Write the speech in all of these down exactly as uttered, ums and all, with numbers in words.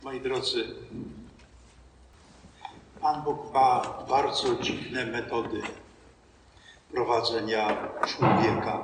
Moi drodzy, Pan Bóg ma bardzo dziwne metody prowadzenia człowieka.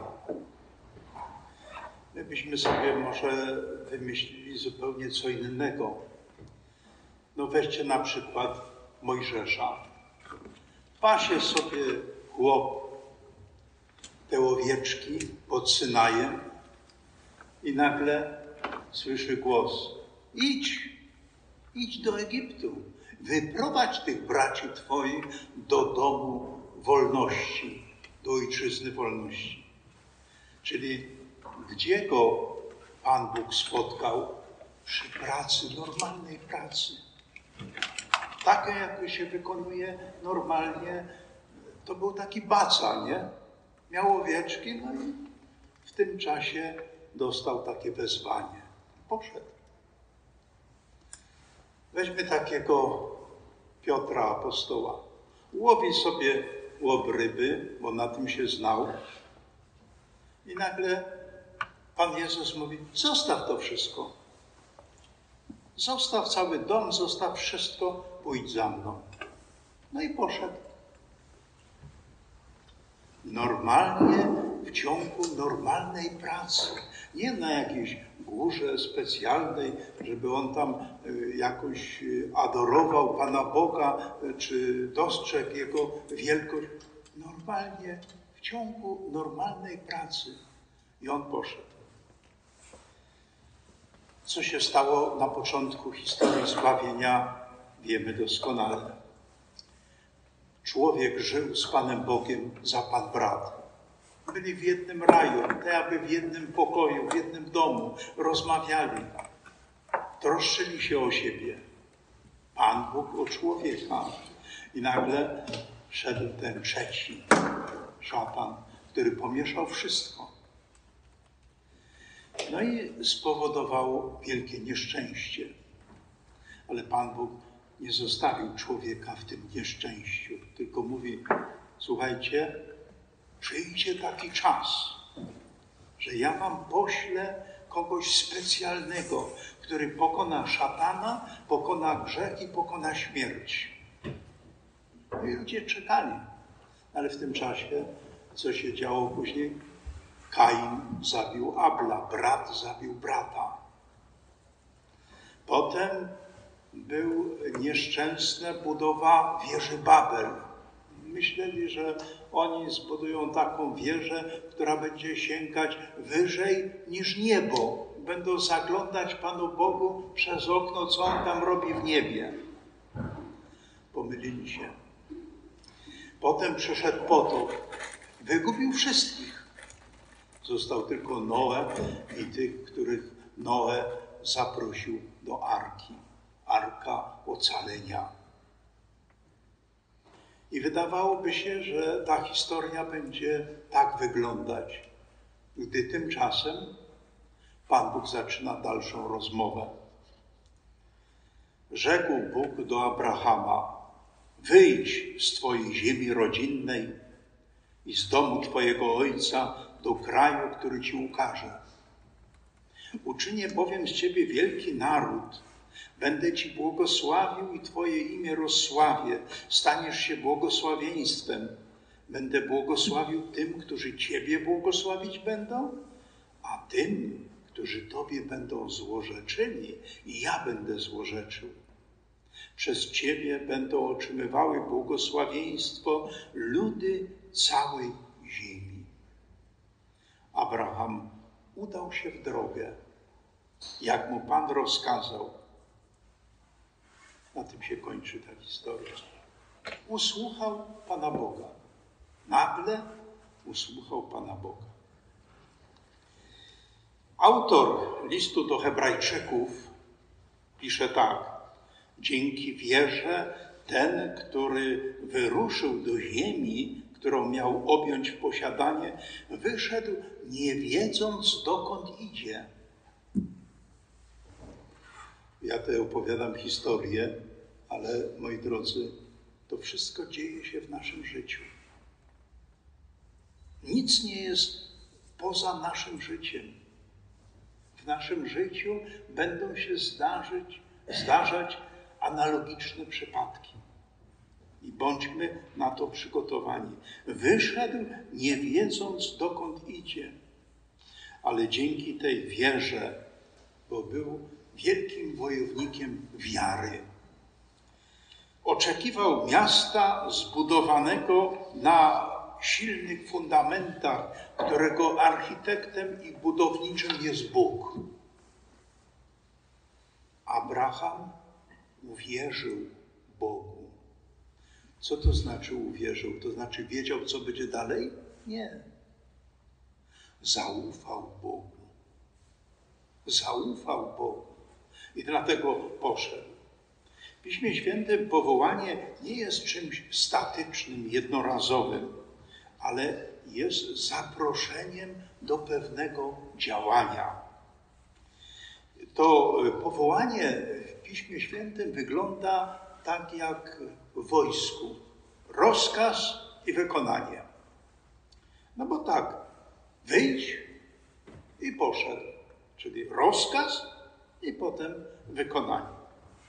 My byśmy sobie może wymyślili zupełnie co innego. No weźcie na przykład Mojżesza. Pasie sobie chłop te owieczki pod Synajem i nagle słyszy głos: idź, idź do Egiptu, wyprowadź tych braci twoich do domu wolności, do ojczyzny wolności. Czyli gdzie go Pan Bóg spotkał? Przy pracy, normalnej pracy. Takie, jak się wykonuje normalnie. To był taki baca, nie? Miał owieczki, no i w tym czasie dostał takie wezwanie. Poszedł. Weźmy takiego Piotra apostoła. Łowi sobie łobryby, bo na tym się znał. I nagle Pan Jezus mówi: zostaw to wszystko. Zostaw cały dom, zostaw wszystko, pójdź za mną. No i poszedł. Normalnie, w ciągu normalnej pracy. Nie na jakiejś górze specjalnej, żeby on tam jakoś adorował Pana Boga, czy dostrzegł Jego wielkość. Normalnie, w ciągu normalnej pracy. I on poszedł. Co się stało na początku historii zbawienia, wiemy doskonale. Człowiek żył z Panem Bogiem za Pan brat. Byli w jednym raju, tak jakby w jednym pokoju, w jednym domu, rozmawiali, troszczyli się o siebie. Pan Bóg o człowieka. I nagle szedł ten trzeci, szatan, który pomieszał wszystko. No i spowodował wielkie nieszczęście. Ale Pan Bóg nie zostawił człowieka w tym nieszczęściu, tylko mówi: słuchajcie, przyjdzie taki czas, że ja wam poślę kogoś specjalnego, który pokona szatana, pokona grzech i pokona śmierć. No i ludzie czekali. Ale w tym czasie, co się działo później? Kain zabił Abla, brat zabił brata. Potem był nieszczęsna budowa wieży Babel. Myśleli, że oni zbudują taką wieżę, która będzie sięgać wyżej niż niebo. Będą zaglądać Panu Bogu przez okno, co On tam robi w niebie. Pomylili się. Potem przyszedł potop. Wygubił wszystkich. Został tylko Noe i tych, których Noe zaprosił do Arki. Arka ocalenia. I wydawałoby się, że ta historia będzie tak wyglądać, gdy tymczasem Pan Bóg zaczyna dalszą rozmowę. Rzekł Bóg do Abrahama: wyjdź z twojej ziemi rodzinnej i z domu twojego ojca do kraju, który ci ukażę. Uczynię bowiem z ciebie wielki naród. Będę ci błogosławił i twoje imię rozsławię. Staniesz się błogosławieństwem. Będę błogosławił tym, którzy ciebie błogosławić będą, a tym, którzy tobie będą złorzeczyli, i ja będę złorzeczył. Przez ciebie będą otrzymywały błogosławieństwo ludy całej ziemi. Abraham udał się w drogę, jak mu Pan rozkazał. Na tym się kończy ta historia. Usłuchał Pana Boga. Nagle usłuchał Pana Boga. Autor listu do Hebrajczyków pisze tak: dzięki wierze ten, który wyruszył do ziemi, którą miał objąć w posiadanie, wyszedł nie wiedząc, dokąd idzie. Ja tutaj opowiadam historię, ale moi drodzy, to wszystko dzieje się w naszym życiu. Nic nie jest poza naszym życiem. W naszym życiu będą się zdarzyć zdarzać analogiczne przypadki. I bądźmy na to przygotowani. Wyszedł, nie wiedząc, dokąd idzie. Ale dzięki tej wierze, bo był wielkim wojownikiem wiary, oczekiwał miasta zbudowanego na silnych fundamentach, którego architektem i budowniczym jest Bóg. Abraham uwierzył Bogu. Co to znaczy uwierzył? To znaczy wiedział, co będzie dalej? Nie. Zaufał Bogu. Zaufał Bogu. I dlatego poszedł. W Piśmie Świętym powołanie nie jest czymś statycznym, jednorazowym, ale jest zaproszeniem do pewnego działania. To powołanie w Piśmie Świętym wygląda tak jak w wojsku. Rozkaz i wykonanie. No bo tak, wyjdź i poszedł. Czyli rozkaz i potem wykonanie.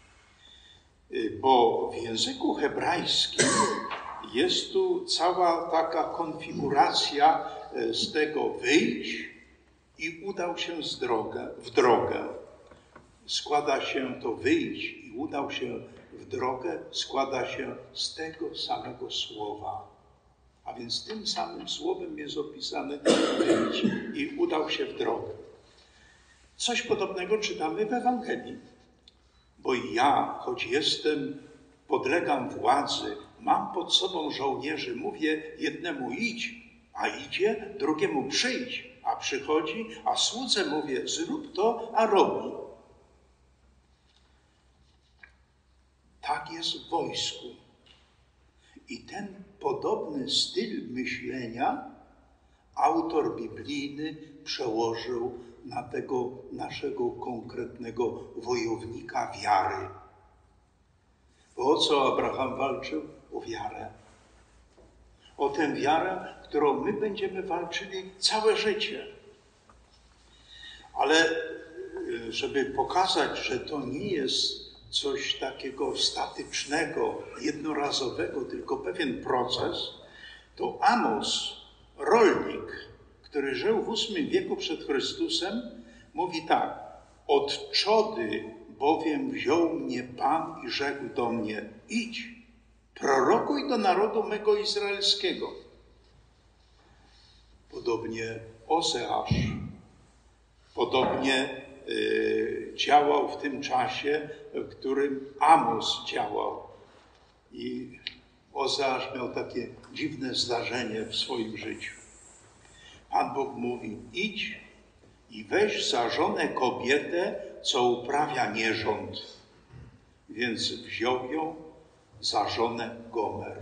Bo w języku hebrajskim jest tu cała taka konfiguracja z tego wyjdź i udał się z drogę, w drogę. Składa się to wyjdź i udał się w drogę, składa się z tego samego słowa. A więc tym samym słowem jest opisane wyjdź i udał się w drogę. Coś podobnego czytamy w Ewangelii. Bo ja, choć jestem, podlegam władzy, mam pod sobą żołnierzy, mówię jednemu idź, a idzie, drugiemu przyjdź, a przychodzi, a słudze mówię zrób to, a robi. Tak jest w wojsku. I ten podobny styl myślenia autor biblijny przełożył na tego naszego konkretnego wojownika wiary. Bo o co Abraham walczył? O wiarę. O tę wiarę, którą my będziemy walczyli całe życie. Ale żeby pokazać, że to nie jest coś takiego statycznego, jednorazowego, tylko pewien proces, to Amos, rolnik, który żył w ósmym wieku przed Chrystusem, mówi tak: od trzody bowiem wziął mnie Pan i rzekł do mnie: idź, prorokuj do narodu mego izraelskiego. Podobnie Ozeasz, podobnie y, działał w tym czasie, w którym Amos działał. I Ozeasz miał takie dziwne zdarzenie w swoim życiu. Pan Bóg mówi: idź i weź za żonę kobietę, co uprawia nierząd. Więc wziął ją za żonę Gomer.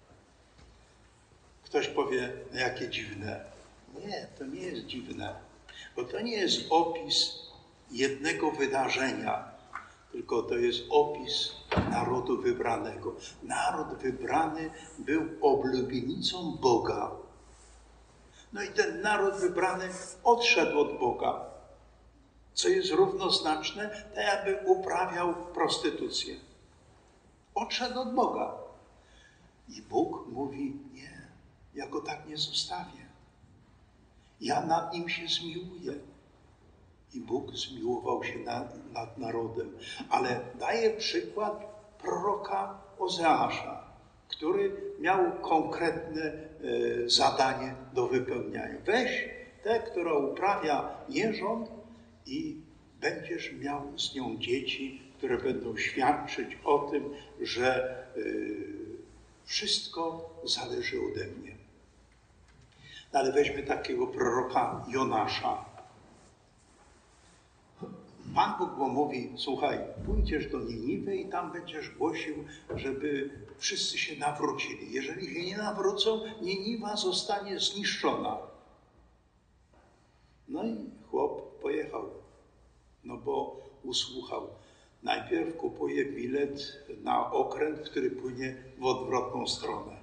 Ktoś powie, no jakie dziwne. Nie, to nie jest dziwne, bo to nie jest opis jednego wydarzenia, tylko to jest opis narodu wybranego. Naród wybrany był oblubienicą Boga. No i ten naród wybrany odszedł od Boga, co jest równoznaczne, tak jakby uprawiał prostytucję. Odszedł od Boga. I Bóg mówi: nie, ja go tak nie zostawię. Ja nad nim się zmiłuję. I Bóg zmiłował się nad, nad narodem. Ale daje przykład proroka Ozeasza, który miał konkretne e, zadanie do wypełniania. Weź tę, która uprawia nierząd i będziesz miał z nią dzieci, które będą świadczyć o tym, że e, wszystko zależy ode mnie. Ale weźmy takiego proroka Jonasza. Pan Bóg mu mówi: słuchaj, pójdziesz do Niniwy i tam będziesz głosił, żeby wszyscy się nawrócili. Jeżeli się nie nawrócą, Niniwa zostanie zniszczona. No i chłop pojechał, no bo usłuchał. Najpierw kupuje bilet na okręt, który płynie w odwrotną stronę,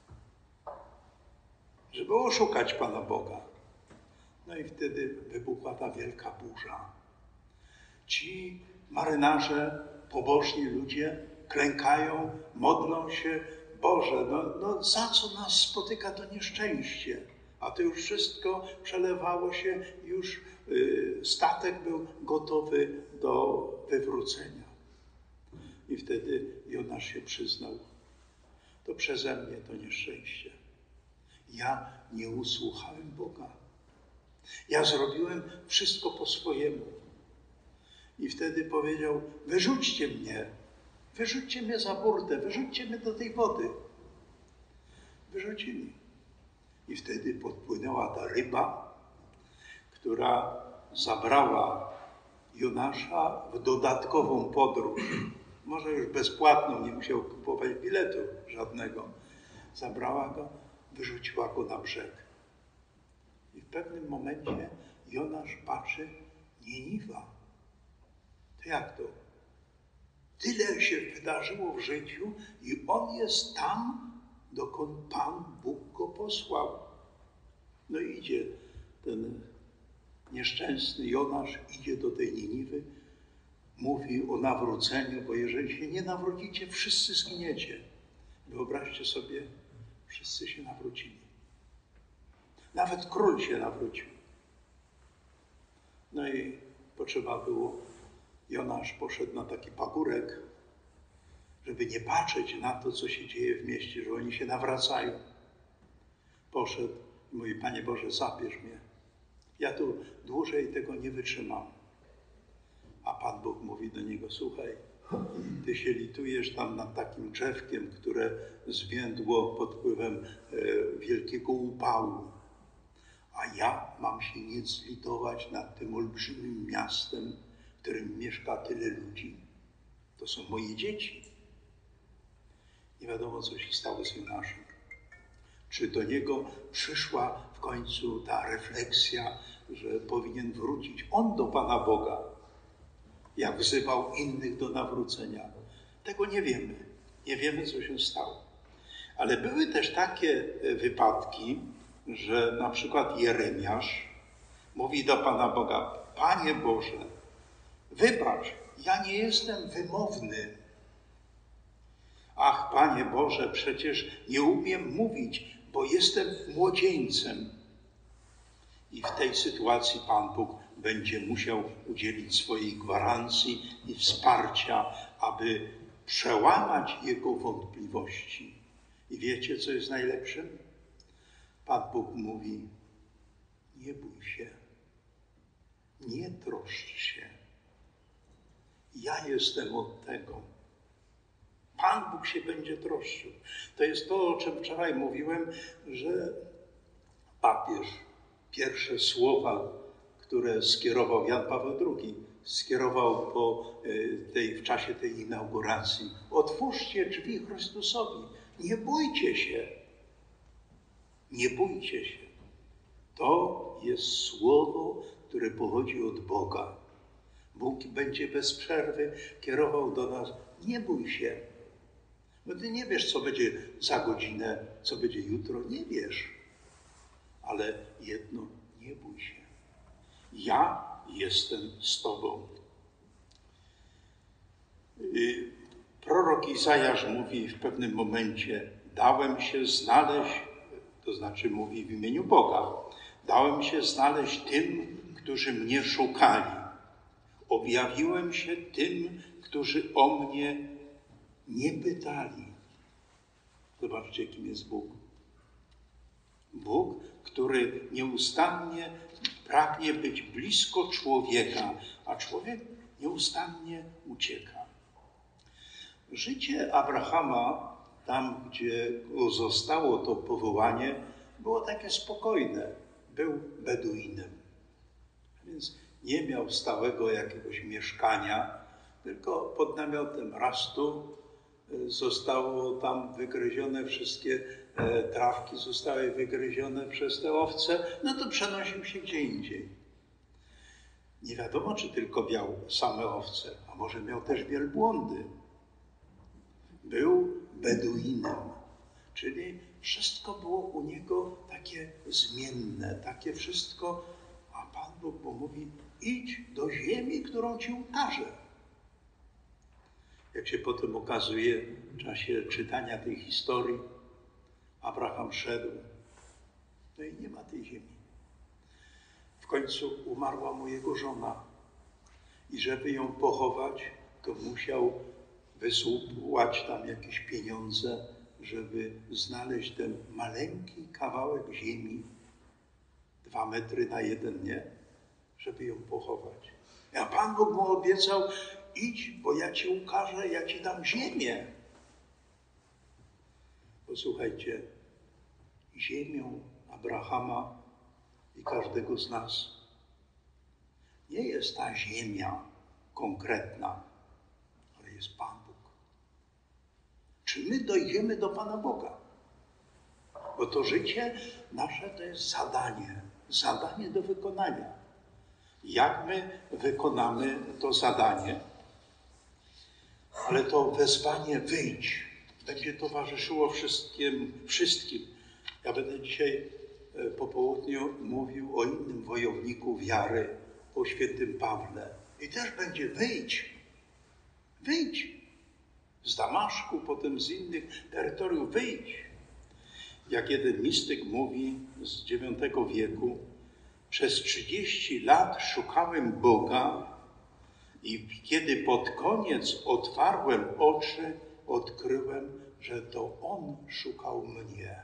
żeby oszukać Pana Boga. No i wtedy wybuchła ta wielka burza. Ci marynarze pobożni ludzie klękają, modlą się, Boże, no, no za co nas spotyka to nieszczęście? A to już wszystko przelewało się, już y, statek był gotowy do wywrócenia. I wtedy Jonasz się przyznał, to przeze mnie to nieszczęście. Ja nie usłuchałem Boga. Ja zrobiłem wszystko po swojemu. I wtedy powiedział, wyrzućcie mnie, wyrzućcie mnie za burtę, wyrzućcie mnie do tej wody. Wyrzucili. I wtedy podpłynęła ta ryba, która zabrała Jonasza w dodatkową podróż. Może już bezpłatną, nie musiał kupować biletu żadnego. Zabrała go, wyrzuciła go na brzeg. I w pewnym momencie Jonasz patrzy, Niniwa. To jak to? Tyle się wydarzyło w życiu i on jest tam, dokąd Pan Bóg go posłał. No i idzie ten nieszczęsny Jonasz, idzie do tej Niniwy, mówi o nawróceniu, bo jeżeli się nie nawrócicie, wszyscy zginiecie. Wyobraźcie sobie, wszyscy się nawrócili. Nawet król się nawrócił. No i potrzeba było, Jonasz poszedł na taki pagórek, żeby nie patrzeć na to, co się dzieje w mieście, że oni się nawracają. Poszedł i mówi, Panie Boże, zabierz mnie. Ja tu dłużej tego nie wytrzymam. A Pan Bóg mówi do niego, słuchaj, ty się litujesz tam nad takim drzewkiem, które zwiędło pod wpływem e, wielkiego upału. A ja mam się nie zlitować nad tym olbrzymim miastem, w którym mieszka tyle ludzi. To są moje dzieci. Nie wiadomo, co się stało z Jonaszem. Czy do niego przyszła w końcu ta refleksja, że powinien wrócić on do Pana Boga, jak wzywał innych do nawrócenia. Tego nie wiemy. Nie wiemy, co się stało. Ale były też takie wypadki, że na przykład Jeremiasz mówi do Pana Boga, Panie Boże, wybacz, ja nie jestem wymowny. Ach, Panie Boże, przecież nie umiem mówić, bo jestem młodzieńcem. I w tej sytuacji Pan Bóg będzie musiał udzielić swojej gwarancji i wsparcia, aby przełamać jego wątpliwości. I wiecie, co jest najlepsze? Pan Bóg mówi, nie bój się, nie troszcz się. Ja jestem od tego. Pan Bóg się będzie troszczył. To jest to, o czym wczoraj mówiłem, że papież pierwsze słowa, które skierował Jan Paweł drugi, skierował po tej, w czasie tej inauguracji. Otwórzcie drzwi Chrystusowi. Nie bójcie się. Nie bójcie się. To jest słowo, które pochodzi od Boga. Bóg będzie bez przerwy kierował do nas. Nie bój się. Bo ty nie wiesz, co będzie za godzinę, co będzie jutro. Nie wiesz. Ale jedno, nie bój się. Ja jestem z tobą. Prorok Izajasz mówi w pewnym momencie, dałem się znaleźć, to znaczy mówi w imieniu Boga, dałem się znaleźć tym, którzy mnie szukali. Objawiłem się tym, którzy o mnie nie pytali. Zobaczcie, kim jest Bóg. Bóg, który nieustannie pragnie być blisko człowieka, a człowiek nieustannie ucieka. Życie Abrahama, tam gdzie go zostało to powołanie, było takie spokojne. Był Beduinem. Więc nie miał stałego jakiegoś mieszkania, tylko pod namiotem rastu zostało tam wygryzione wszystkie trawki, zostały wygryzione przez te owce, no to przenosił się gdzie indziej. Nie wiadomo, czy tylko miał same owce, a może miał też wielbłądy. Był Beduinem, czyli wszystko było u niego takie zmienne, takie wszystko, a Pan Bóg mu mówi, idź do ziemi, którą ci ukażę. Jak się potem okazuje w czasie czytania tej historii, Abraham szedł, no i nie ma tej ziemi. W końcu umarła mu jego żona i żeby ją pochować, to musiał wysłupłać tam jakieś pieniądze, żeby znaleźć ten maleńki kawałek ziemi, dwa metry na jeden, nie? Żeby ją pochować. A Pan Bóg mu obiecał, idź, bo ja ci ukażę, ja ci dam ziemię. Posłuchajcie, ziemią Abrahama i każdego z nas nie jest ta ziemia konkretna, ale jest Pan Bóg. Czy my dojdziemy do Pana Boga? Bo to życie nasze to jest zadanie, zadanie do wykonania. Jak my wykonamy to zadanie? Ale to wezwanie wyjdź będzie towarzyszyło wszystkim, wszystkim. Ja będę dzisiaj po południu mówił o innym wojowniku wiary, o świętym Pawle. I też będzie wyjdź, wyjdź z Damaszku, potem z innych terytoriów, wyjdź. Jak jeden mistyk mówi z dziewiątego wieku, przez trzydzieści lat szukałem Boga i kiedy pod koniec otwarłem oczy, odkryłem, że to On szukał mnie.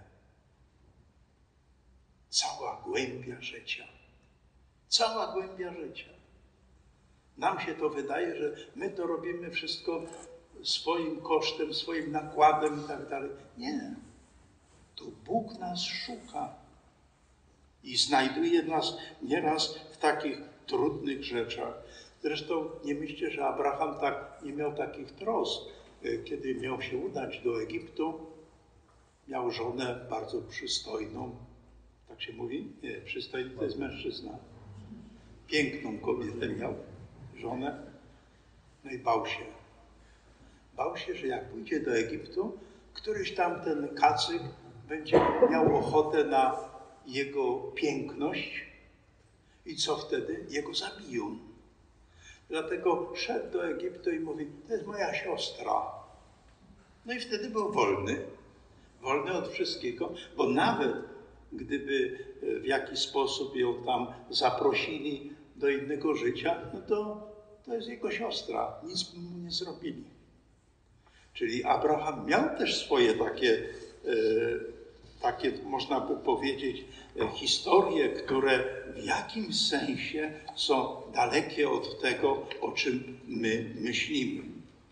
Cała głębia życia. Cała głębia życia. Nam się to wydaje, że my to robimy wszystko swoim kosztem, swoim nakładem i tak dalej. Nie. To Bóg nas szuka i znajduje nas nieraz w takich trudnych rzeczach. Zresztą nie myślcie, że Abraham tak nie miał takich trosk. Kiedy miał się udać do Egiptu, miał żonę bardzo przystojną. Tak się mówi? Nie, przystojny to jest mężczyzna. Piękną kobietę miał, żonę. No i bał się. Bał się, że jak pójdzie do Egiptu, któryś tam ten kacyk będzie miał ochotę na jego piękność i co wtedy? Jego zabiją. Dlatego szedł do Egiptu i mówi, to jest moja siostra. No i wtedy był wolny. Wolny od wszystkiego, bo nawet gdyby w jakiś sposób ją tam zaprosili do innego życia, no to to jest jego siostra. Nic mu nie zrobili. Czyli Abraham miał też swoje takie, e, takie można by powiedzieć, historie, które w jakimś sensie są dalekie od tego, o czym my myślimy.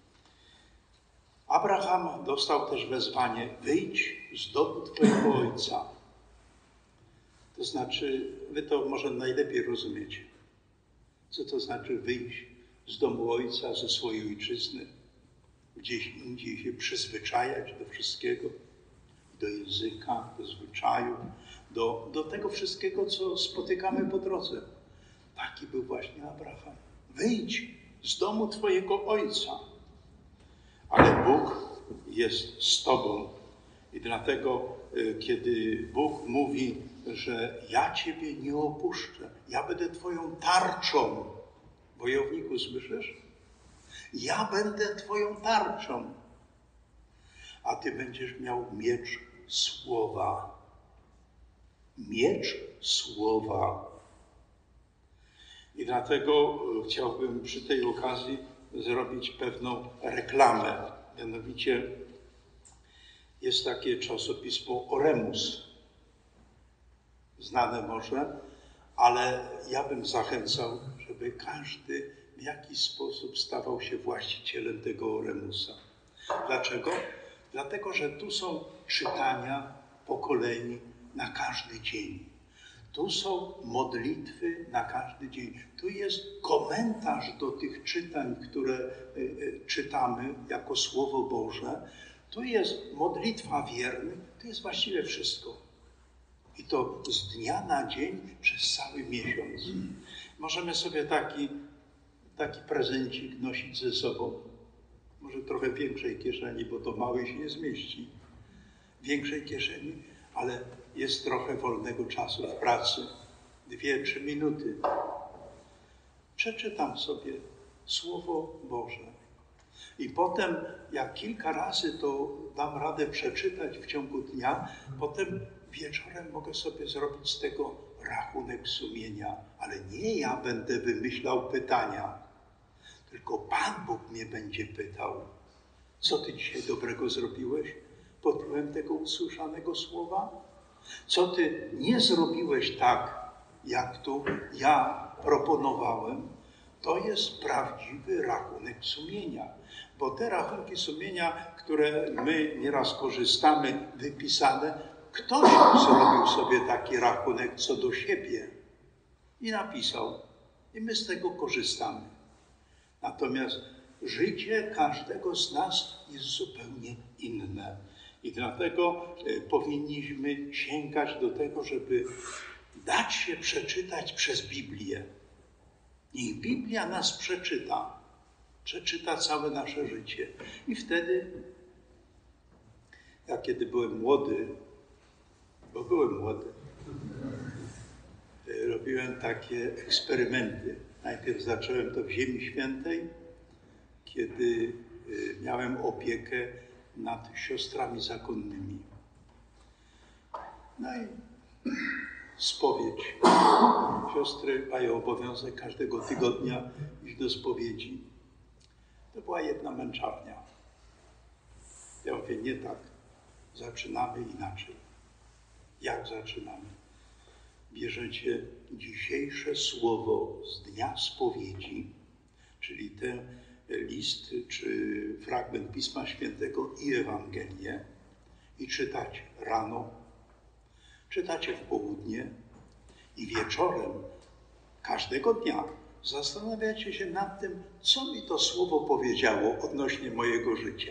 Abraham dostał też wezwanie, wyjdź z domu twojego ojca. To znaczy, wy to może najlepiej rozumiecie. Co to znaczy wyjść z domu ojca, ze swojej ojczyzny, gdzieś indziej się przyzwyczajać do wszystkiego, do języka, do zwyczaju, do, do tego wszystkiego, co spotykamy po drodze. Taki był właśnie Abraham. Wyjdź z domu twojego ojca. Ale Bóg jest z tobą. I dlatego, kiedy Bóg mówi, że ja ciebie nie opuszczę, ja będę twoją tarczą. Wojowniku, słyszysz? Ja będę twoją tarczą. A ty będziesz miał miecz słowa. Miecz słowa. I dlatego chciałbym przy tej okazji zrobić pewną reklamę. Mianowicie jest takie czasopismo Oremus. Znane może, ale ja bym zachęcał, żeby każdy w jakiś sposób stawał się właścicielem tego Oremusa. Dlaczego? Dlatego, że tu są czytania po kolei na każdy dzień. Tu są modlitwy na każdy dzień. Tu jest komentarz do tych czytań, które czytamy jako Słowo Boże. Tu jest modlitwa wiernych. Tu jest właściwie wszystko. I to z dnia na dzień przez cały miesiąc. Możemy sobie taki, taki prezencik nosić ze sobą. Może trochę większej kieszeni, bo to mały się nie zmieści. Większej kieszeni, ale jest trochę wolnego czasu w pracy. Dwie, trzy minuty. Przeczytam sobie Słowo Boże. I potem, jak kilka razy to dam radę przeczytać w ciągu dnia, potem wieczorem mogę sobie zrobić z tego rachunek sumienia. Ale nie ja będę wymyślał pytania, tylko Pan Bóg mnie będzie pytał, co ty dzisiaj dobrego zrobiłeś pod wpływem tego usłyszanego słowa? Co ty nie zrobiłeś tak, jak tu ja proponowałem? To jest prawdziwy rachunek sumienia. Bo te rachunki sumienia, które my nieraz korzystamy, wypisane, ktoś zrobił sobie taki rachunek co do siebie i napisał. I my z tego korzystamy. Natomiast życie każdego z nas jest zupełnie inne. I dlatego powinniśmy sięgać do tego, żeby dać się przeczytać przez Biblię. Niech Biblia nas przeczyta. Przeczyta całe nasze życie. I wtedy, ja kiedy byłem młody, bo byłem młody, robiłem takie eksperymenty. Najpierw zacząłem to w Ziemi Świętej, kiedy miałem opiekę nad siostrami zakonnymi. No i spowiedź. Siostry mają obowiązek każdego tygodnia iść do spowiedzi. To była jedna męczarnia. Ja mówię, nie tak. Zaczynamy inaczej. Jak zaczynamy? Bierzecie dzisiejsze słowo z dnia spowiedzi, czyli ten list czy fragment Pisma Świętego i Ewangelię i czytacie rano, czytacie w południe i wieczorem każdego dnia zastanawiacie się nad tym, co mi to słowo powiedziało odnośnie mojego życia.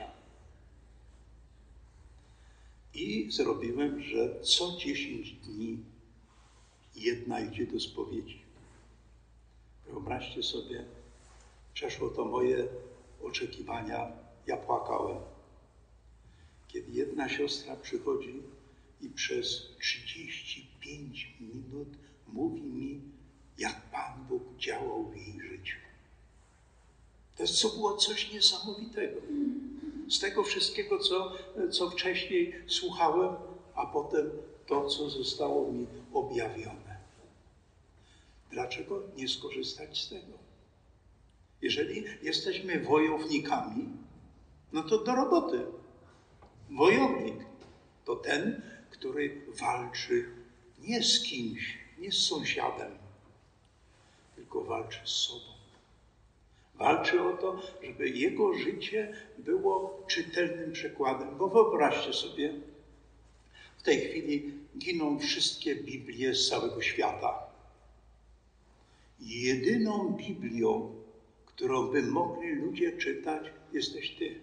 I zrobiłem, że co dziesięć dni jedna idzie do spowiedzi. Wyobraźcie sobie, przeszło to moje oczekiwania, ja płakałem. Kiedy jedna siostra przychodzi i przez trzydzieści pięć minut mówi mi, jak Pan Bóg działał w jej życiu. To jest, co było coś niesamowitego. Z tego wszystkiego, co, co wcześniej słuchałem, a potem to, co zostało mi objawione. Dlaczego nie skorzystać z tego? Jeżeli jesteśmy wojownikami, no to do roboty. Wojownik to ten, który walczy nie z kimś, nie z sąsiadem, tylko walczy z sobą. Walczy o to, żeby jego życie było czytelnym przykładem. Bo wyobraźcie sobie, w tej chwili giną wszystkie Biblie z całego świata. Jedyną Biblią, którą by mogli ludzie czytać, jesteś ty.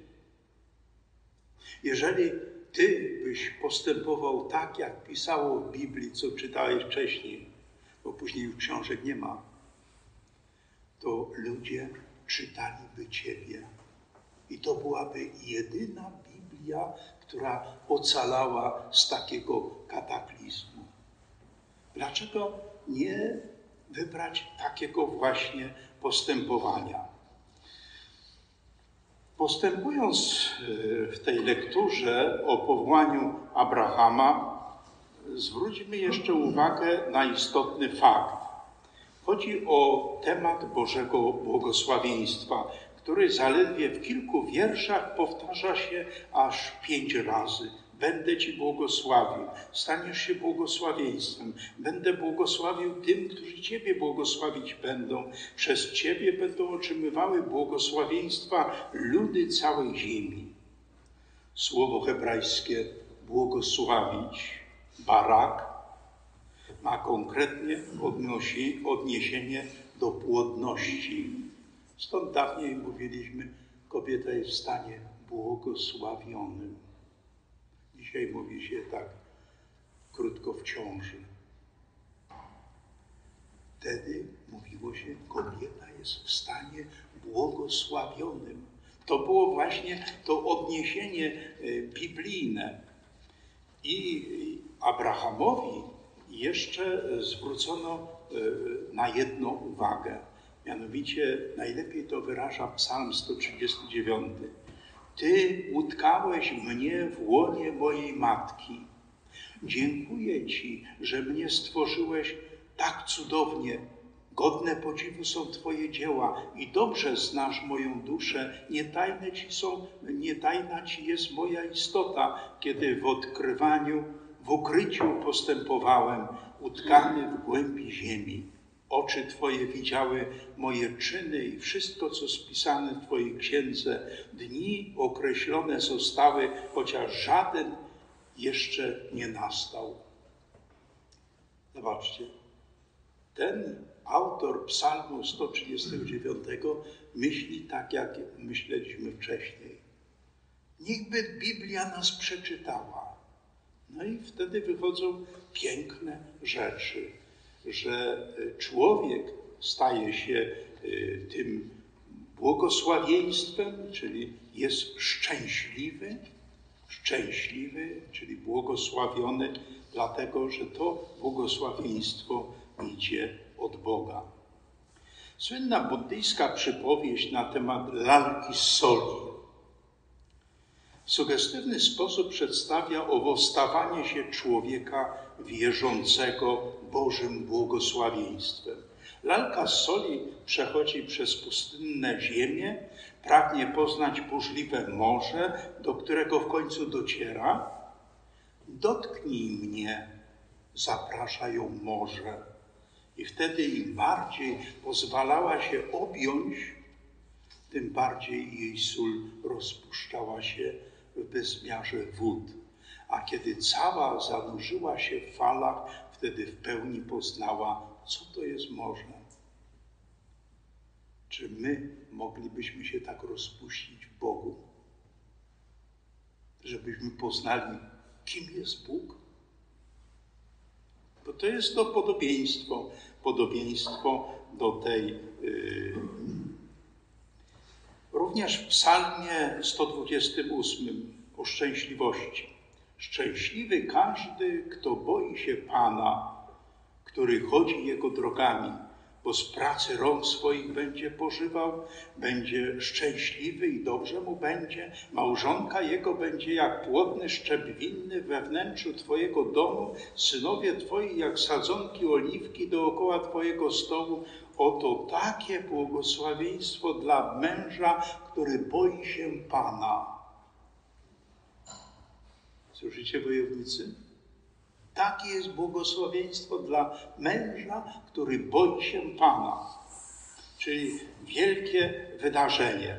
Jeżeli ty byś postępował tak, jak pisało w Biblii, co czytałeś wcześniej, bo później już książek nie ma, to ludzie czytaliby ciebie. I to byłaby jedyna Biblia, która ocalała z takiego kataklizmu. Dlaczego nie wybrać takiego właśnie postępowania? Postępując w tej lekturze o powołaniu Abrahama, zwróćmy jeszcze uwagę na istotny fakt. Chodzi o temat Bożego błogosławieństwa, który zaledwie w kilku wierszach powtarza się aż pięć razy. Będę ci błogosławił, staniesz się błogosławieństwem. Będę błogosławił tym, którzy ciebie błogosławić będą. Przez ciebie będą otrzymywały błogosławieństwa ludy całej ziemi. Słowo hebrajskie błogosławić, barak, ma konkretnie odnosi, odniesienie do płodności. Stąd dawniej mówiliśmy, kobieta jest w stanie błogosławionym. Dzisiaj mówi się tak krótko w ciąży. Wtedy mówiło się, kobieta jest w stanie błogosławionym. To było właśnie to odniesienie biblijne. I Abrahamowi jeszcze zwrócono na jedną uwagę. Mianowicie najlepiej to wyraża Psalm sto trzydziesty dziewiąty. Ty utkałeś mnie w łonie mojej matki. Dziękuję Ci, że mnie stworzyłeś tak cudownie. Godne podziwu są Twoje dzieła i dobrze znasz moją duszę. Nietajne ci są, nietajna Ci jest moja istota, kiedy w odkrywaniu, w ukryciu postępowałem, utkany w głębi ziemi. Oczy Twoje widziały moje czyny i wszystko, co spisane w Twojej księdze. Dni określone zostały, chociaż żaden jeszcze nie nastał. Zobaczcie, ten autor Psalmu sto trzydziestego dziewiątego myśli tak, jak myśleliśmy wcześniej. Niechby Biblia nas przeczytała. No i wtedy wychodzą piękne rzeczy, że człowiek staje się tym błogosławieństwem, czyli jest szczęśliwy, szczęśliwy, czyli błogosławiony, dlatego że to błogosławieństwo idzie od Boga. Słynna buddyjska przypowieść na temat lalki z soli w sugestywny sposób przedstawia owo stawanie się człowieka wierzącego Bożym błogosławieństwem. Lalka z soli przechodzi przez pustynne ziemię, pragnie poznać burzliwe morze, do którego w końcu dociera. Dotknij mnie, zaprasza ją morze. I wtedy im bardziej pozwalała się objąć, tym bardziej jej sól rozpuszczała się w bezmiarze wód. A kiedy cała zanurzyła się w falach, wtedy w pełni poznała, co to jest morze. Czy my moglibyśmy się tak rozpuścić w Bogu, żebyśmy poznali, kim jest Bóg? Bo to jest to podobieństwo, podobieństwo do tej... Yy, również w Psalmie sto dwudziestym ósmym o szczęśliwości. Szczęśliwy każdy, kto boi się Pana, który chodzi Jego drogami, bo z pracy rąk swoich będzie pożywał, będzie szczęśliwy i dobrze mu będzie. Małżonka jego będzie jak płodny szczep winny we wnętrzu Twojego domu, synowie Twoi jak sadzonki oliwki dookoła Twojego stołu. Oto takie błogosławieństwo dla męża, który boi się Pana. Słyszycie, wojownicy? Takie jest błogosławieństwo dla męża, który boi się Pana. Czyli wielkie wydarzenie.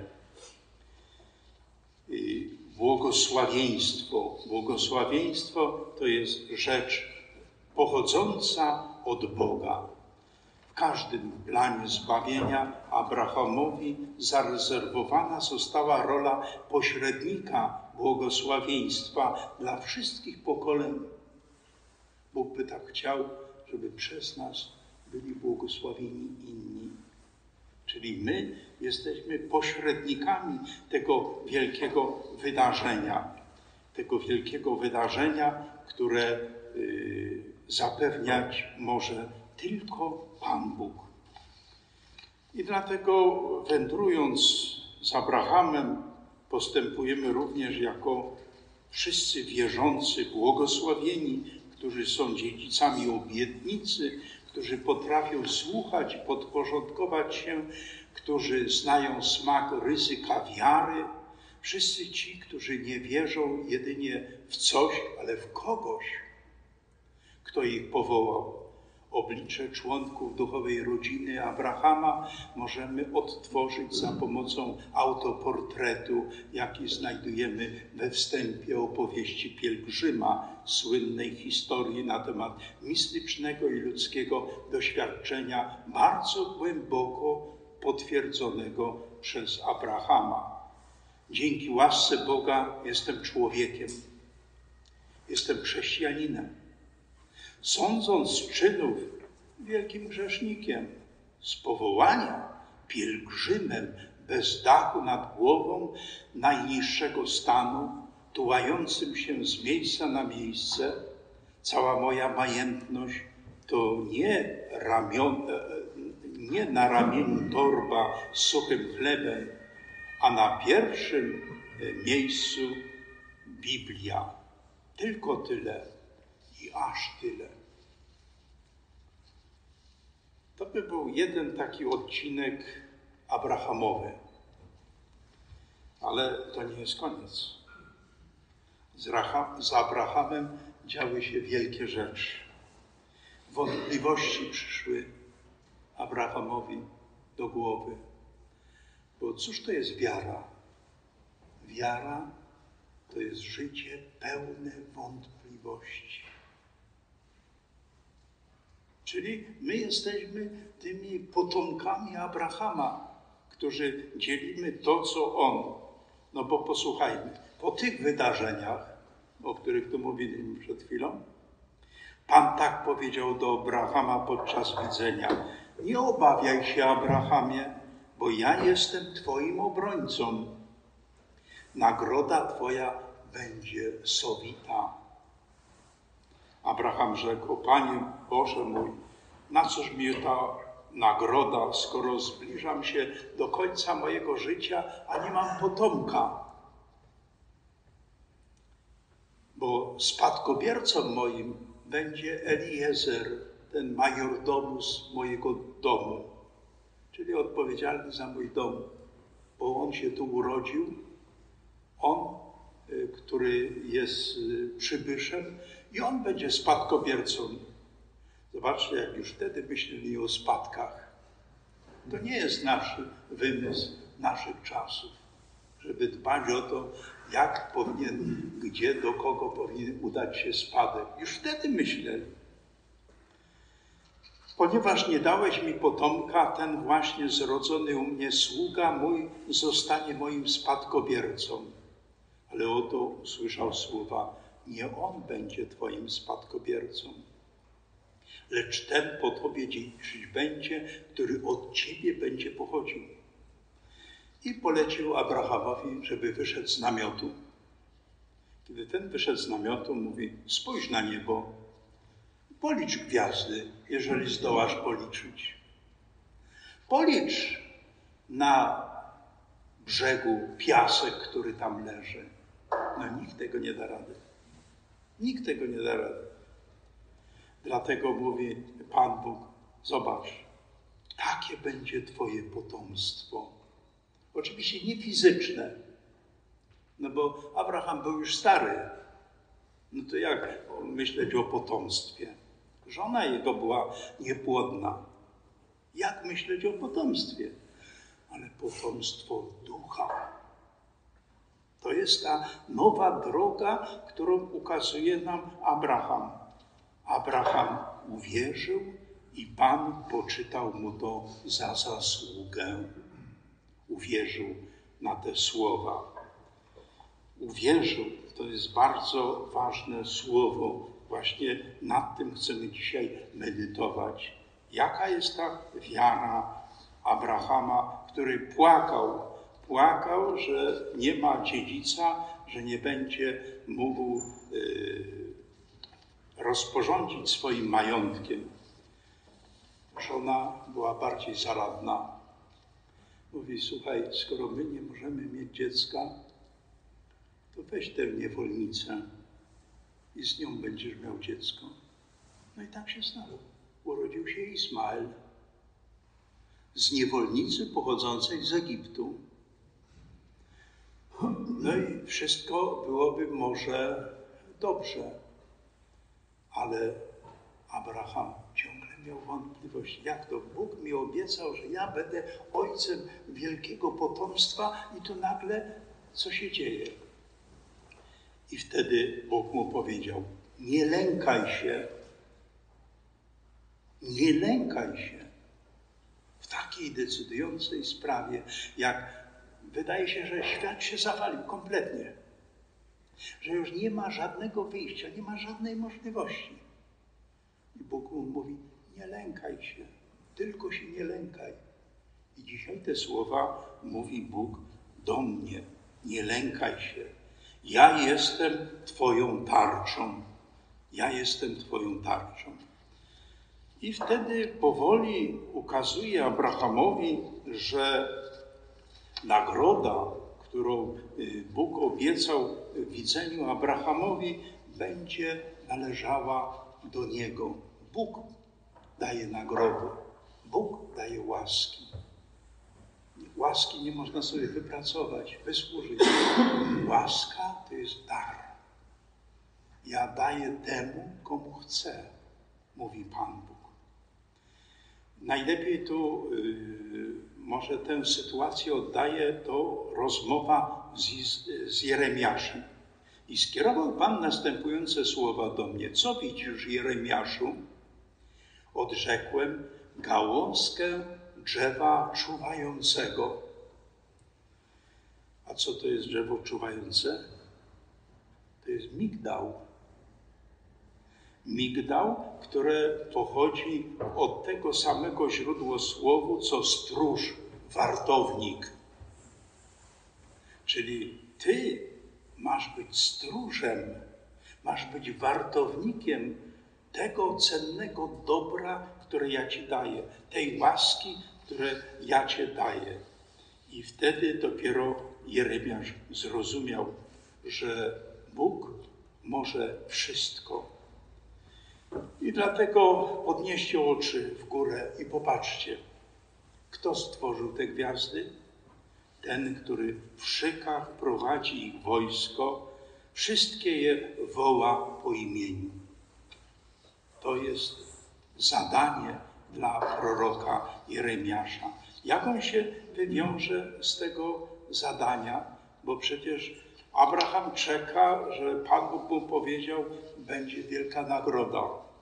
Błogosławieństwo. Błogosławieństwo to jest rzecz pochodząca od Boga. W każdym planie zbawienia Abrahamowi zarezerwowana została rola pośrednika błogosławieństwa dla wszystkich pokoleń. Bóg by tak chciał, żeby przez nas byli błogosławieni inni. Czyli my jesteśmy pośrednikami tego wielkiego wydarzenia. Tego wielkiego wydarzenia, które y, zapewniać może tylko Pan Bóg. I dlatego wędrując z Abrahamem postępujemy również jako wszyscy wierzący, błogosławieni, którzy są dziedzicami obietnicy, którzy potrafią słuchać i podporządkować się, którzy znają smak ryzyka wiary. Wszyscy ci, którzy nie wierzą jedynie w coś, ale w kogoś, kto ich powołał. Oblicze członków duchowej rodziny Abrahama możemy odtworzyć za pomocą autoportretu, jaki znajdujemy we wstępie opowieści Pielgrzyma, słynnej historii na temat mistycznego i ludzkiego doświadczenia, bardzo głęboko potwierdzonego przez Abrahama. Dzięki łasce Boga jestem człowiekiem, jestem chrześcijaninem. Sądząc z czynów wielkim grzesznikiem, z powołania pielgrzymem bez dachu nad głową, najniższego stanu, tułającym się z miejsca na miejsce, cała moja majętność to nie, ramion, nie na ramieniu torba z suchym chlebem, a na pierwszym miejscu Biblia. Tylko tyle i aż tyle. To by był jeden taki odcinek abrahamowy. Ale to nie jest koniec. Z, Raha, z Abrahamem działy się wielkie rzeczy. Wątpliwości przyszły Abrahamowi do głowy. Bo cóż to jest wiara? Wiara to jest życie pełne wątpliwości. Czyli my jesteśmy tymi potomkami Abrahama, którzy dzielimy to, co on. No bo posłuchajmy, po tych wydarzeniach, o których tu mówiliśmy przed chwilą, Pan tak powiedział do Abrahama podczas widzenia: nie obawiaj się, Abrahamie, bo ja jestem Twoim obrońcą. Nagroda Twoja będzie sowita. Abraham rzekł: Panie Boże mój, na cóż mi ta nagroda, skoro zbliżam się do końca mojego życia, a nie mam potomka? Bo spadkobiercą moim będzie Eliezer, ten majordomus mojego domu, czyli odpowiedzialny za mój dom, bo on się tu urodził, on, który jest przybyszem, i on będzie spadkobiercą. Zobaczcie, jak już wtedy myśleli o spadkach. To nie jest nasz wymysł naszych czasów, żeby dbać o to, jak powinien, gdzie, do kogo powinien udać się spadek. Już wtedy myśleli. Ponieważ nie dałeś mi potomka, ten właśnie zrodzony u mnie sługa mój zostanie moim spadkobiercą. Ale oto usłyszał słowa: nie on będzie Twoim spadkobiercą, lecz ten po Tobie dziedziczyć będzie, który od Ciebie będzie pochodził. I polecił Abrahamowi, żeby wyszedł z namiotu. Kiedy ten wyszedł z namiotu, mówi: spójrz na niebo, policz gwiazdy, jeżeli zdołasz policzyć. Policz na brzegu piasek, który tam leży. No nikt tego nie da rady. Nikt tego nie da rady. Dlatego mówi Pan Bóg: zobacz, takie będzie Twoje potomstwo. Oczywiście nie fizyczne, no bo Abraham był już stary. No to jak myśleć o potomstwie? Żona jego była niepłodna. Jak myśleć o potomstwie? Ale potomstwo ducha. To jest ta nowa droga, którą ukazuje nam Abraham. Abraham uwierzył i Pan poczytał mu to za zasługę. Uwierzył na te słowa. Uwierzył, to jest bardzo ważne słowo. Właśnie nad tym chcemy dzisiaj medytować. Jaka jest ta wiara Abrahama, który płakał, płakał, że nie ma dziedzica, że nie będzie mógł yy, rozporządzić swoim majątkiem. Żona była bardziej zaradna. Mówi: słuchaj, skoro my nie możemy mieć dziecka, to weź tę niewolnicę i z nią będziesz miał dziecko. No i tak się stało. Urodził się Ismael z niewolnicy pochodzącej z Egiptu. No i wszystko byłoby może dobrze, ale Abraham ciągle miał wątpliwość. Jak to? Bóg mi obiecał, że ja będę ojcem wielkiego potomstwa i tu nagle co się dzieje? I wtedy Bóg mu powiedział: nie lękaj się, nie lękaj się w takiej decydującej sprawie, jak wydaje się, że świat się zawalił kompletnie, że już nie ma żadnego wyjścia, nie ma żadnej możliwości. I Bóg mu mówi: nie lękaj się, tylko się nie lękaj. I dzisiaj te słowa mówi Bóg do mnie: nie lękaj się. Ja jestem Twoją tarczą. Ja jestem Twoją tarczą. I wtedy powoli ukazuje Abrahamowi, że nagroda, którą Bóg obiecał w widzeniu Abrahamowi, będzie należała do niego. Bóg daje nagrody, Bóg daje łaski. Łaski nie można sobie wypracować, wysłużyć. Łaska to jest dar. Ja daję temu, komu chcę, mówi Pan Bóg. Najlepiej tu yy, może tę sytuację oddaje to rozmowa z, z Jeremiaszem. I skierował Pan następujące słowa do mnie. Co widzisz, Jeremiaszu? Odrzekłem, gałązkę drzewa czuwającego. A co to jest drzewo czuwające? To jest migdał. Migdał, które pochodzi od tego samego źródłosłowu, co stróż, wartownik. Czyli ty masz być stróżem, masz być wartownikiem tego cennego dobra, które ja ci daję, tej łaski, które ja ci daję. I wtedy dopiero Jeremiasz zrozumiał, że Bóg może wszystko. I dlatego podnieście oczy w górę i popatrzcie, kto stworzył te gwiazdy? Ten, który w szykach prowadzi ich wojsko, wszystkie je woła po imieniu. To jest zadanie dla proroka Jeremiasza. Jak on się wywiąże z tego zadania? Bo przecież Abraham czeka, że Pan Bóg mu powiedział, będzie wielka nagroda.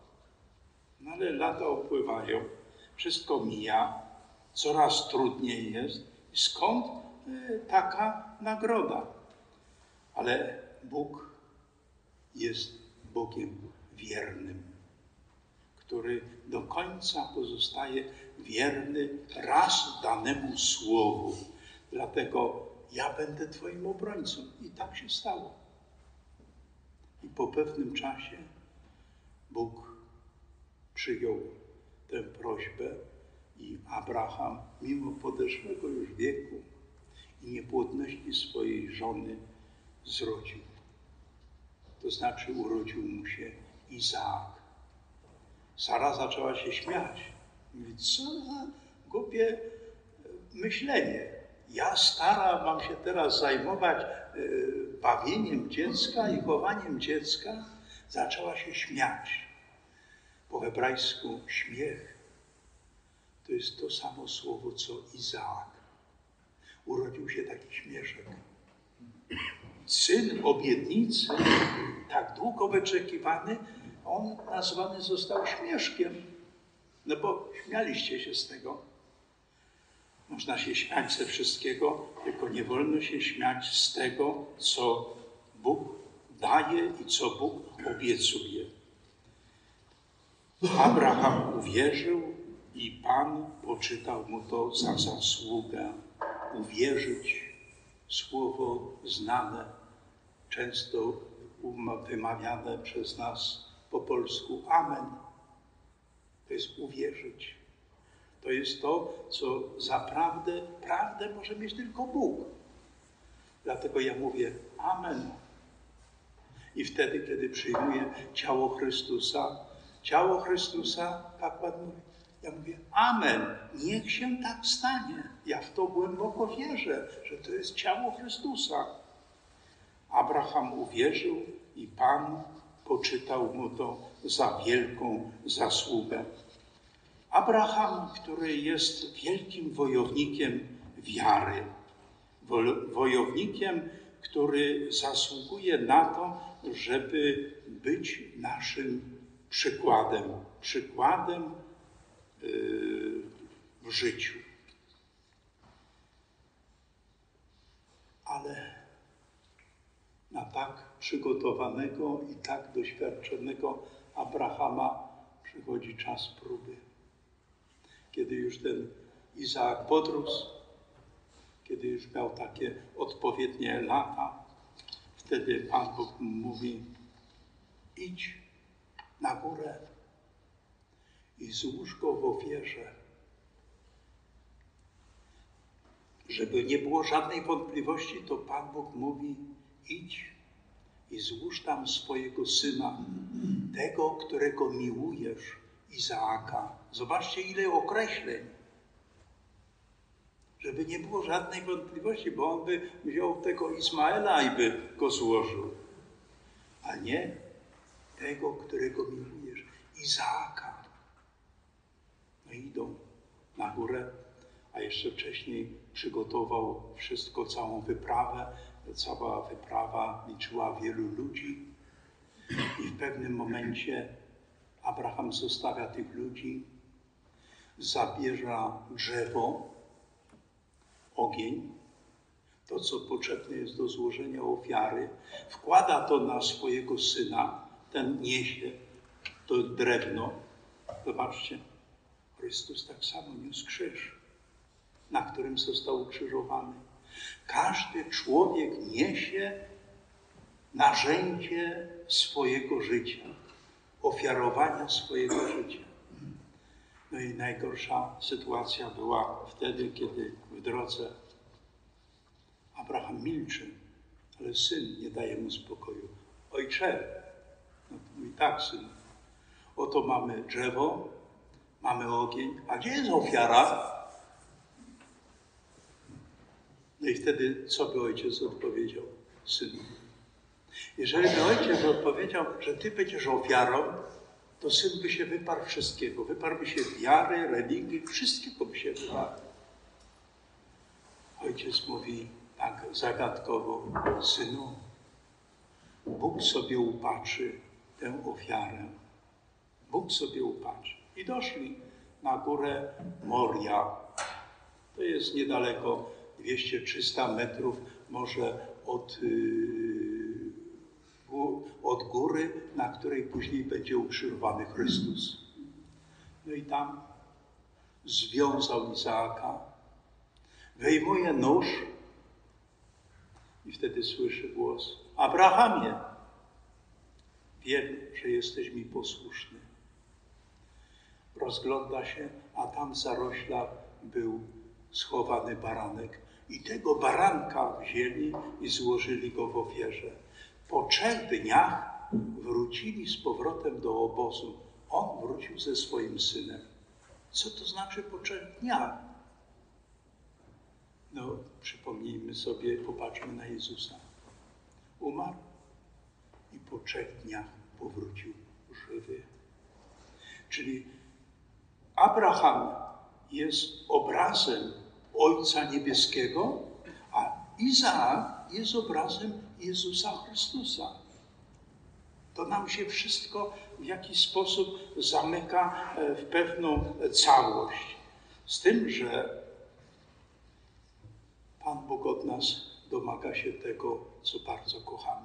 No ale lata upływają, wszystko mija, coraz trudniej jest. Skąd taka nagroda? Ale Bóg jest Bogiem wiernym, który do końca pozostaje wierny raz danemu słowu. Dlatego ja będę Twoim obrońcą. I tak się stało. I po pewnym czasie Bóg przyjął tę prośbę i Abraham, mimo podeszłego już wieku i niepłodności swojej żony, zrodził. To znaczy urodził mu się Izaak. Sara zaczęła się śmiać. Mówi, co za głupie myślenie. Ja stara mam się teraz zajmować y, bawieniem dziecka i chowaniem dziecka. Zaczęła się śmiać. Po hebrajsku śmiech to jest to samo słowo, co Izaak. Urodził się taki śmieszek. Syn obietnicy, tak długo wyczekiwany, on nazwany został śmieszkiem. No bo śmialiście się z tego. Można się śmiać ze wszystkiego, tylko nie wolno się śmiać z tego, co Bóg daje i co Bóg obiecuje. Abraham uwierzył i Pan poczytał mu to za zasługę. Uwierzyć, słowo znane, często wymawiane przez nas po polsku amen. To jest uwierzyć. To jest to, co zaprawdę, prawdę może mieć tylko Bóg. Dlatego ja mówię amen. I wtedy, kiedy przyjmuję ciało Chrystusa, ciało Chrystusa, kapłan mówi, ja mówię amen, niech się tak stanie. Ja w to głęboko wierzę, że to jest ciało Chrystusa. Abraham uwierzył i Pan poczytał mu to za wielką zasługę. Abraham, który jest wielkim wojownikiem wiary, wojownikiem, który zasługuje na to, żeby być naszym przykładem, przykładem yy, w życiu. Ale na tak przygotowanego i tak doświadczonego Abrahama przychodzi czas próby. Kiedy już ten Izaak podrósł, kiedy już miał takie odpowiednie lata, wtedy Pan Bóg mówi, idź na górę i złóż go w ofierze. Żeby nie było żadnej wątpliwości, to Pan Bóg mówi: idź i złóż tam swojego syna, tego, którego miłujesz, Izaaka. Zobaczcie, ile określeń. Żeby nie było żadnej wątpliwości, bo on by wziął tego Ismaela i by go złożył. A nie tego, którego miłujesz, Izaaka. No idą na górę, a jeszcze wcześniej przygotował wszystko, całą wyprawę. Cała wyprawa liczyła wielu ludzi i w pewnym momencie Abraham zostawia tych ludzi, zabierza drzewo, ogień, to co potrzebne jest do złożenia ofiary, wkłada to na swojego syna, ten niesie to drewno. Zobaczcie, Chrystus tak samo niósł krzyż, na którym został ukrzyżowany. Każdy człowiek niesie narzędzie swojego życia, ofiarowania swojego życia. No i najgorsza sytuacja była wtedy, kiedy w drodze Abraham milczy, ale syn nie daje mu spokoju. Ojcze, no to mówi: tak, syn, oto mamy drzewo, mamy ogień, a gdzie jest ofiara? No i wtedy co by ojciec odpowiedział synu? Jeżeli by ojciec odpowiedział, że ty będziesz ofiarą, to syn by się wyparł wszystkiego. Wyparłby się wiary, religii, wszystkiego by się wyparł. Ojciec mówi tak zagadkowo: synu, Bóg sobie upatrzy tę ofiarę. Bóg sobie upatrzy. I doszli na górę Moria. To jest niedaleko, dwieście trzysta metrów może od, yy, od góry, na której później będzie ukrzyżowany Chrystus. No i tam związał Izaaka, wyjmuje nóż i wtedy słyszy głos: Abrahamie, wiem, że jesteś mi posłuszny. Rozgląda się, a tam w zaroślach był schowany baranek. I tego baranka wzięli i złożyli go w ofierze. Po trzech dniach wrócili z powrotem do obozu. On wrócił ze swoim synem. Co to znaczy po trzech dniach? No, przypomnijmy sobie, popatrzmy na Jezusa. Umarł i po trzech dniach powrócił żywy. Czyli Abraham jest obrazem Ojca Niebieskiego, a Izaak jest obrazem Jezusa Chrystusa. To nam się wszystko w jakiś sposób zamyka w pewną całość. Z tym, że Pan Bóg od nas domaga się tego, co bardzo kochamy.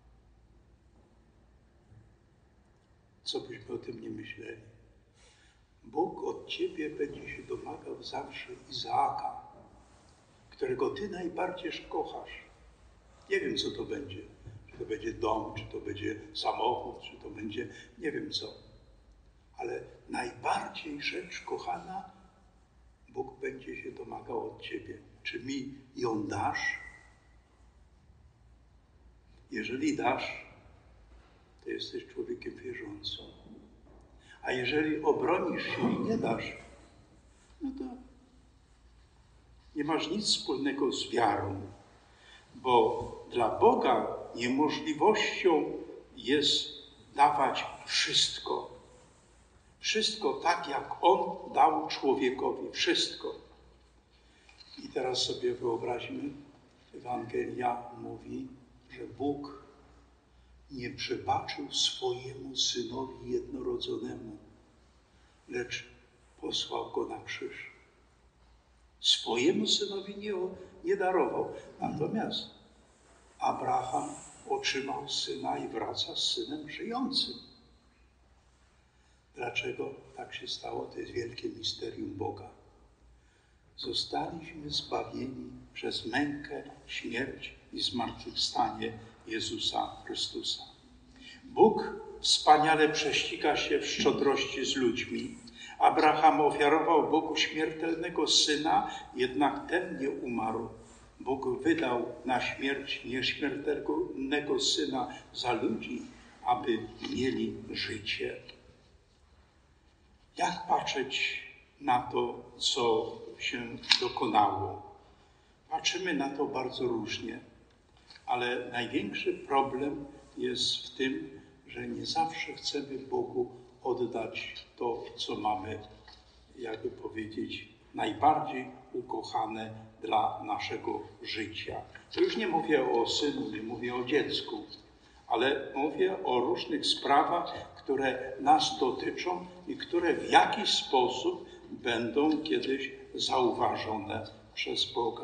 Co byśmy o tym nie myśleli. Bóg od ciebie będzie się domagał zawsze Izaaka, którego ty najbardziej kochasz. Nie wiem, co to będzie. Czy to będzie dom, czy to będzie samochód, czy to będzie nie wiem co. Ale najbardziej rzecz kochana Bóg będzie się domagał od ciebie. Czy mi ją dasz? Jeżeli dasz, to jesteś człowiekiem wierzącym. A jeżeli obronisz się i nie dasz, no to nie masz nic wspólnego z wiarą, bo dla Boga niemożliwością jest dawać wszystko. Wszystko tak, jak On dał człowiekowi. Wszystko. I teraz sobie wyobraźmy, Ewangelia mówi, że Bóg nie przebaczył swojemu Synowi jednorodzonemu, lecz posłał Go na krzyż. Swojemu Synowi nie, nie darował. Natomiast Abraham otrzymał Syna i wraca z Synem żyjącym. Dlaczego tak się stało? To jest wielkie misterium Boga. Zostaliśmy zbawieni przez mękę, śmierć i zmartwychwstanie Jezusa Chrystusa. Bóg wspaniale prześciga się w szczodrości z ludźmi, Abraham ofiarował Bogu śmiertelnego syna, jednak ten nie umarł. Bóg wydał na śmierć nieśmiertelnego syna za ludzi, aby mieli życie. Jak patrzeć na to, co się dokonało? Patrzymy na to bardzo różnie, ale największy problem jest w tym, że nie zawsze chcemy Bogu oddać to, co mamy, jakby powiedzieć, najbardziej ukochane dla naszego życia. To już nie mówię o synu, nie mówię o dziecku, ale mówię o różnych sprawach, które nas dotyczą i które w jakiś sposób będą kiedyś zauważone przez Boga.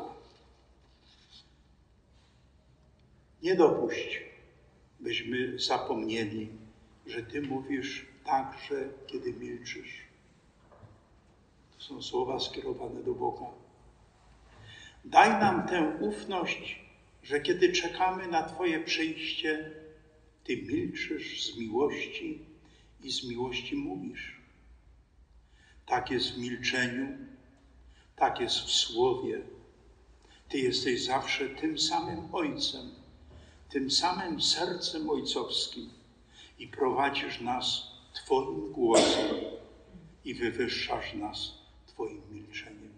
Nie dopuść, byśmy zapomnieli, że Ty mówisz także, kiedy milczysz. To są słowa skierowane do Boga. Daj nam tę ufność, że kiedy czekamy na Twoje przyjście, Ty milczysz z miłości i z miłości mówisz. Tak jest w milczeniu, tak jest w słowie. Ty jesteś zawsze tym samym Ojcem, tym samym sercem ojcowskim i prowadzisz nas Twoim głosem i wywyższasz nas Twoim milczeniem.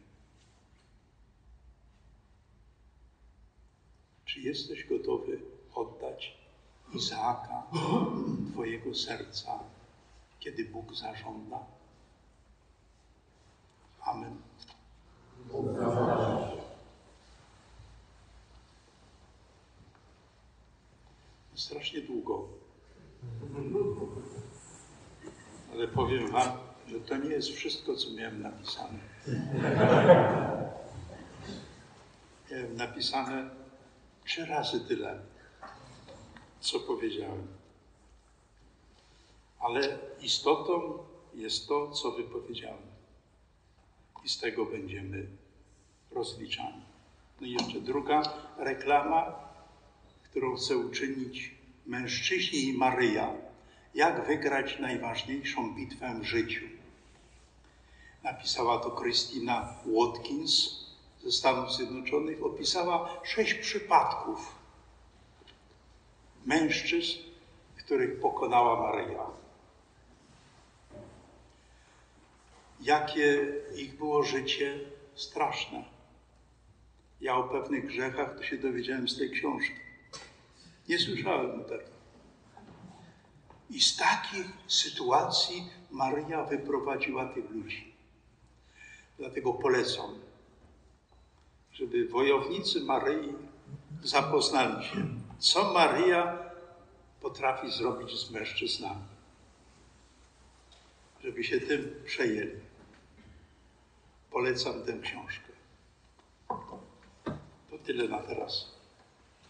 Czy jesteś gotowy oddać Izaaka, Twojego serca, kiedy Bóg zażąda? Amen. Strasznie długo. Ale powiem wam, że to nie jest wszystko, co miałem napisane. Miałem napisane trzy razy tyle, co powiedziałem. Ale istotą jest to, co wypowiedziałem. I z tego będziemy rozliczani. No i jeszcze druga reklama, którą chcę uczynić: mężczyźni i Maryja. Jak wygrać najważniejszą bitwę w życiu? Napisała to Christina Watkins ze Stanów Zjednoczonych. Opisała sześć przypadków mężczyzn, których pokonała Maryja. Jakie ich było życie straszne. Ja o pewnych grzechach to się dowiedziałem z tej książki. Nie słyszałem o tego. I z takich sytuacji Maryja wyprowadziła tych ludzi. Dlatego polecam, żeby wojownicy Maryi zapoznali się, co Maryja potrafi zrobić z mężczyznami. Żeby się tym przejęli. Polecam tę książkę. To tyle na teraz.